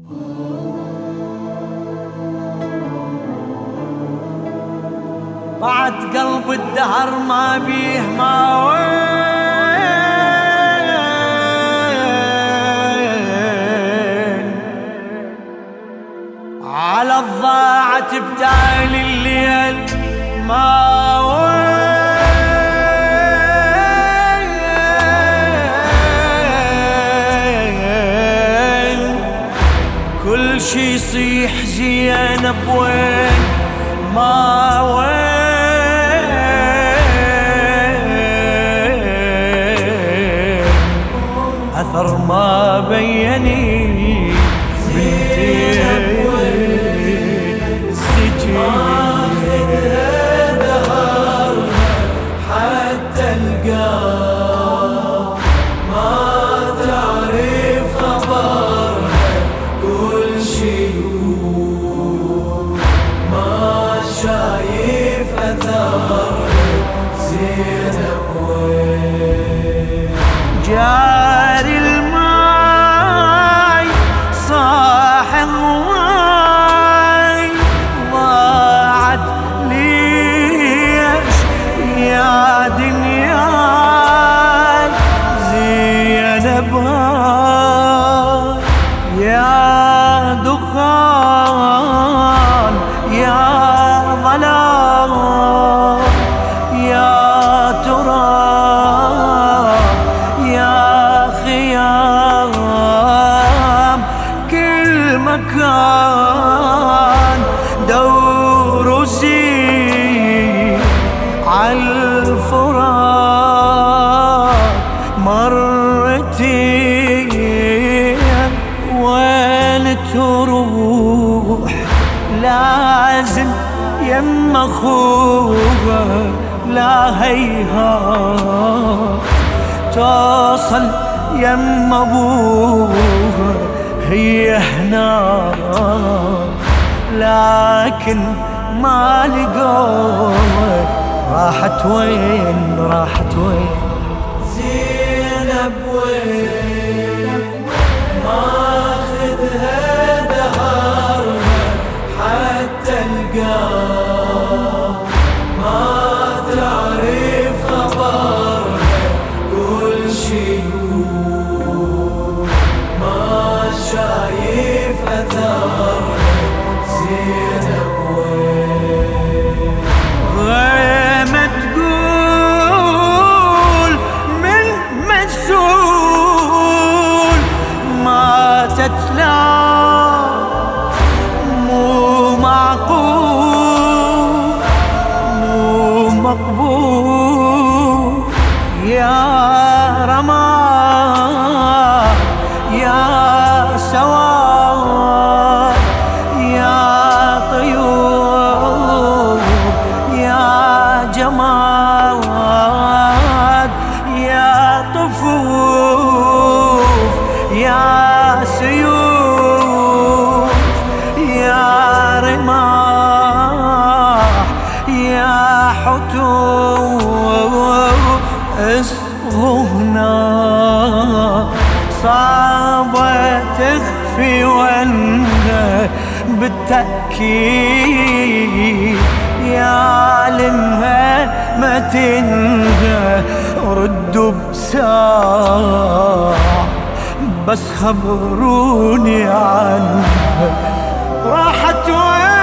بعد قلب الدهر ما بيه ما وين، على الضاعة بتالي الليل ما وين، كل شي يصيح زينب وين ما وين، أثر ما بيني زينب وين، السجن ماخذها دهرها حتى القاع، ما تعرف خبرها كل شي يقول، ما شايف أثرها زينب وين، جاري الماي صاح الضواي ضاعت ليش يا دنياي زينب هاي، يا دخان يا ظلام يا تراب يا خيام، كل مكان دور وسير عالفراق مرتين، وين تروح لازم يم اخوها، لا هيهات توصل يم ابوها، هي هناك لكن ما لقوها، راحت وين راحت وين زينب وين، ماخذها دهرها حتى القاع، ما تعرف خبرها كل شي يقول، ما شايف أثرها زينب وين، غيمة تقول من مسؤول ماتت لا مو معقول مو مقبول، يا رماد يا سواد يا طيور يا جماد يا طفوف يا سيوف يا رماح يا حتوف، اصغوا هنا صعبة تخفي وانها بالتأكيد، يا لمها ما تنهى ردوا بساعة، بس خبروني عنها راحت وين،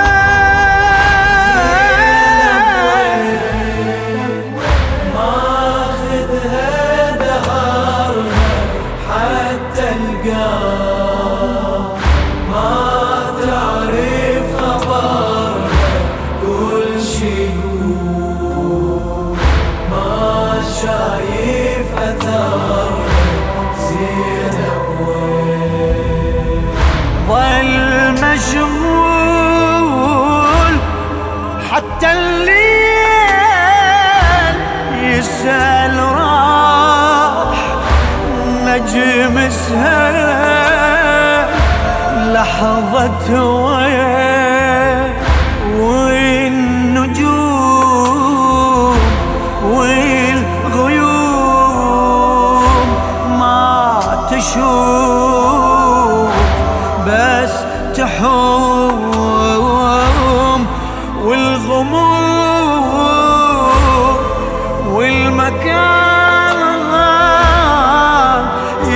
ماخذها دهرها حتى القاع، ما تعرف خبرها كل شي يقول، ما شايف أثرها زينب وين، ظل مشغول حتى الليل يسأل راح نجم سهل لحظة والنجوم والغيوم ما تشوف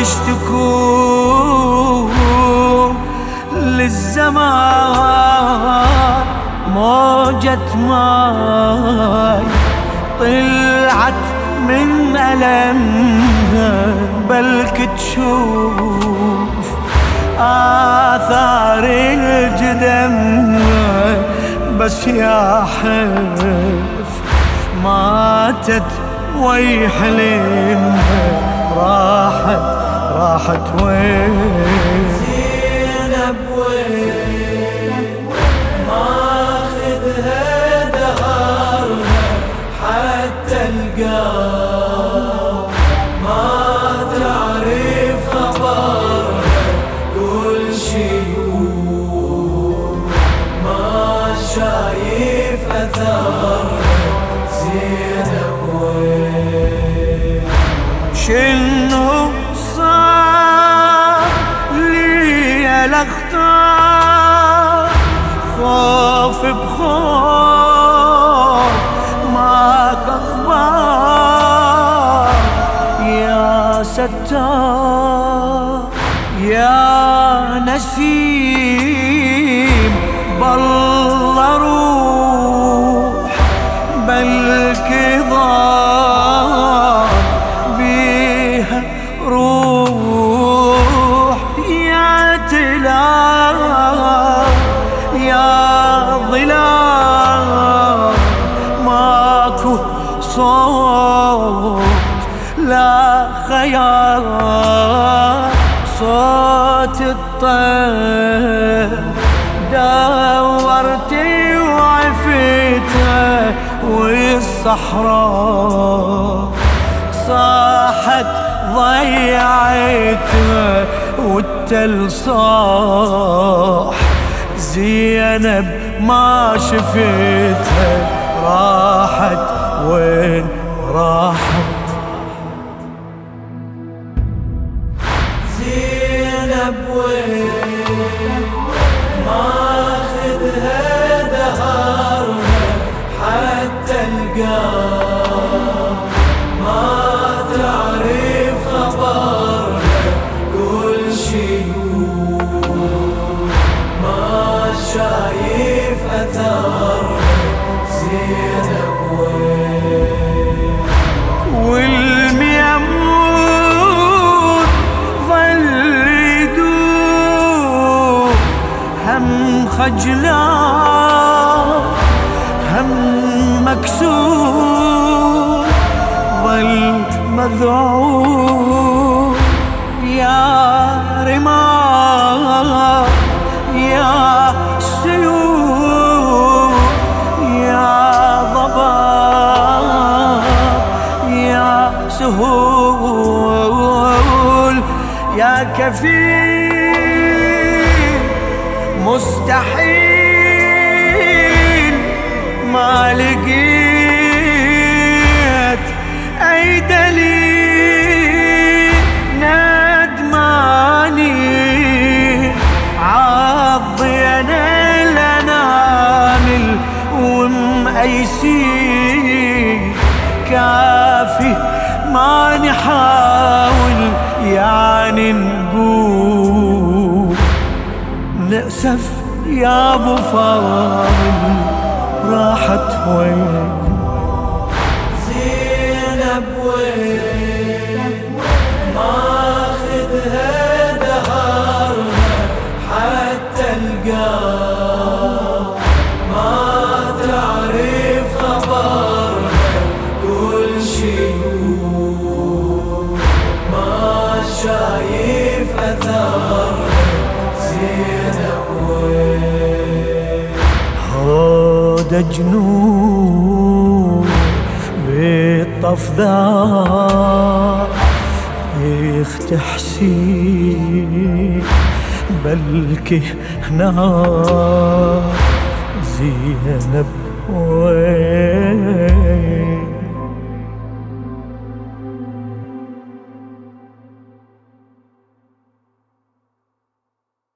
يشتكون للزمان موجة ماي طلعت من ألمها، بلك تشوف آثار الجدم بس يا حف ماتت ويحلمها راحت وين زينب وين ماخذها دهرها حتى القاع ما تعرف خبرها كل شي ما شايف أثرها زينب وين شنو صار لي الاخطار خوف بخوف ماك اخبار يا ستار يا نسيم بالله روح بلك ضار بيها روح يا تلال يا ظلال ماكو صوت لا خيال صوت الطير دورتي وعفتها والصحراء صاحت ضيعتها والتل صاح زينب ما شفتها راحت وين راحت زينب وين ماخذها دهرها حتى القاع ما تعرف خبرها كل شي ما شايف أثرها زينب وين والميمون ظل يدور هم خجلان هم مكسور ظل مذعور يا رمال يا سيوف يا ضباب يا سهول يا كفيل مستحيل ما لقيت أي دليل ندماني عضين الأنامل ومأيسين كافي ما نحاول يعني نقول نأسف يا ابو فاضل راحت وين زينب وين ماخذها دهرها حتى القاع ما تعرف خبرها كل شي ما شايف أثرها زينب وين هذا جنون بالطف ذا يختحسين بلكي هنا زينب وين